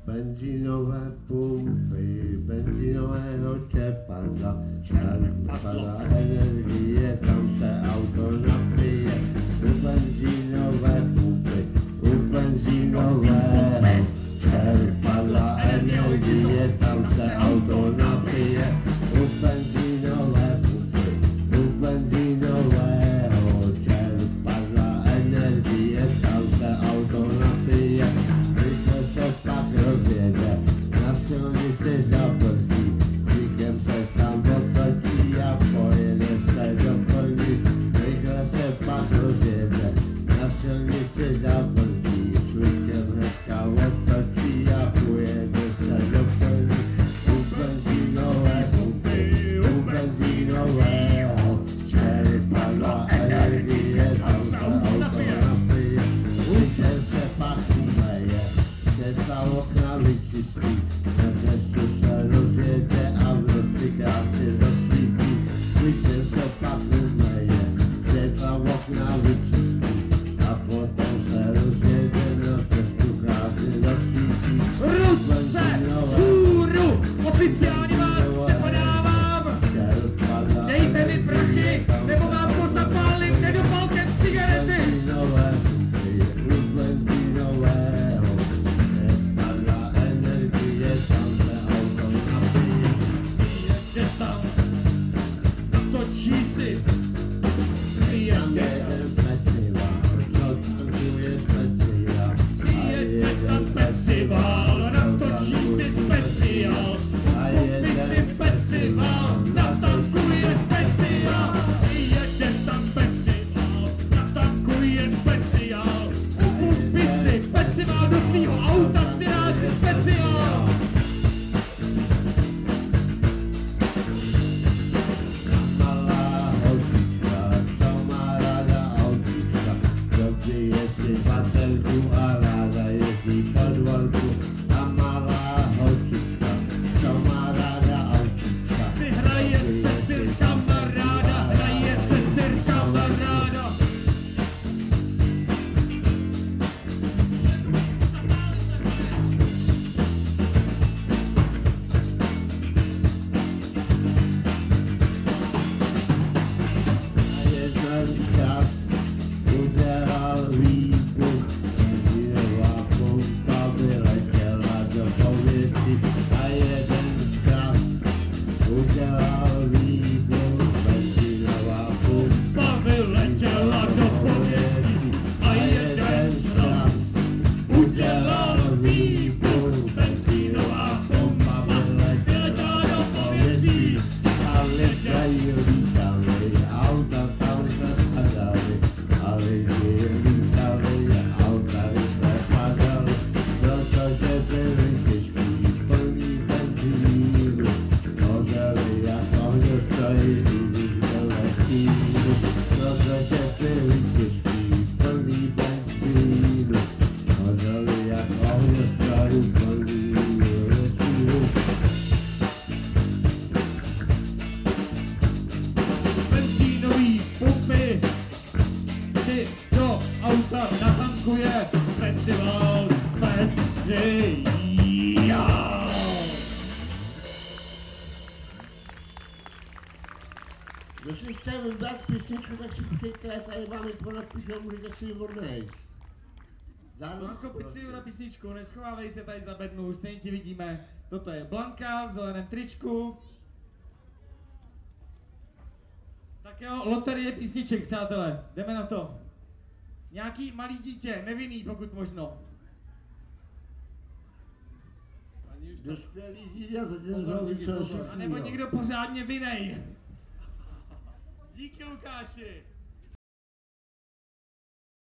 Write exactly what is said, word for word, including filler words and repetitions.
benzínové pumpy, benzínového čerpadla, čerpadla energie, tam se auto napije, u benzínové pumpy, u benzínového čerpadla energie, tam se auto napije, u benzínové pumpy, u benzínového čerpadla energie, tam se auto napije. Pak rozjede, na silnici zabrzdí, díkem se tam otočí a pojede se do plní. Rychle se pak rozjede, na silnici zabrzdí, svičem hnedka otočí a pojede se do plní. U benzínové pumpy, u benzínového čerpadla energie, tam se auto napije. Účel se pak umeje, ta okna vyčistí, na dešťu se rozjede a v noci krásně rozsvítí. Víčer se pak umeje, ta okna vyčistí a potom se rozjede, na dešťu krásně rozsvítí. Ruce vzhůru, oficiálně vás se podávám, dejte mi prachy, nebo vám to zapálím, nedopalte cigarety. Točí si, přijede tam pecival, natočí si speciál, kupí si pecival, natankuje speciál, přijede tam pecival, natankuje speciál, kupí si pecival do svýho auta, si dá si speciál. Jestli chcete vybrat písničku, tak si přijďte, tady vám ji ponapíšu, můžete si ji odnést. Blanko, pojď si na písničku, neschovávej se tady za bednu, stejně ti vidíme. Toto je Blanka v zeleném tričku. Tak jo, loterie písniček, přátelé, jdeme na to. Nějaký malý dítě, nevinný pokud možno. Dospělý dítě, to tě zvolí, co A nebo někdo pořádně vinej. Díky, Lukáši.